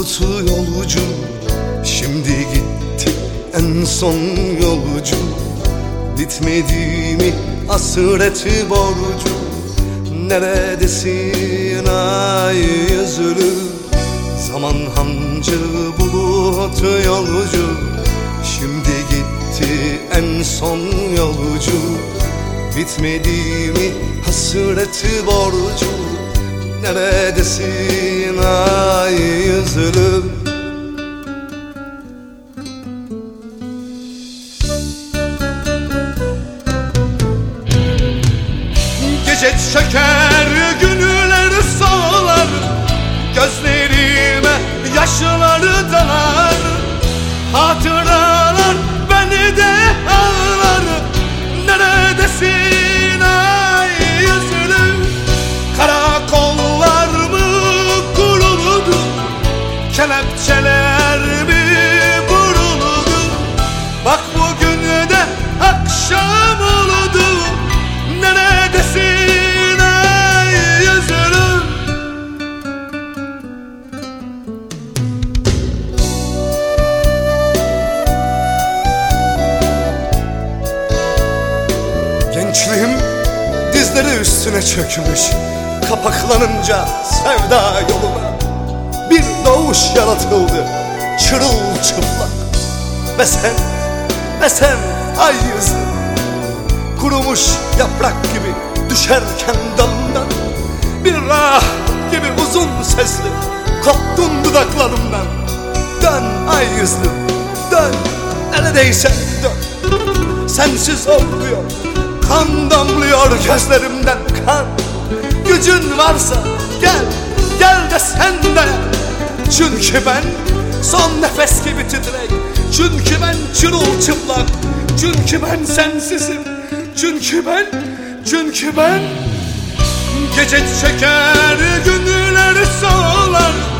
bulutu yolcu, şimdi gitti en son yolcu. Bitmedi mi hasreti borcu? Neredesin ay yüzlü? Zaman hancı bulutu yolcu, şimdi gitti en son yolcu. Bitmedi mi hasreti borcu? Neredesin ay yüzlüm? Gece çöker, günler solar, gözlerime yaşları dalar. Hatıralar beni de ağlar. Neredesin ay yüzlüm? Karakollar mı kuruldu? Kelepçeler mi vuruldu? Bak bugün de akşam oldu. Neredesin ay yüzlüm? Gençliğim dizleri üstüne çökmüş, kapaklanınca sevda yoluna bir doğuş yaratıldı çırılçıplak. Ve sen ay yüzlüm, kurumuş yaprak gibi düşerken dalından, bir rah gibi uzun sesli koptun dudaklarımdan. Dön ay yüzlüm, dön, neredeysen dön. Sensiz olmuyor, kan damlıyor gözlerimden kan. Gücün varsa gel, gel de sen de. Çünkü ben son nefes gibi titrek, çünkü ben çırılçıplak, çünkü ben sensizim, çünkü ben. Gece çeker, günler solar,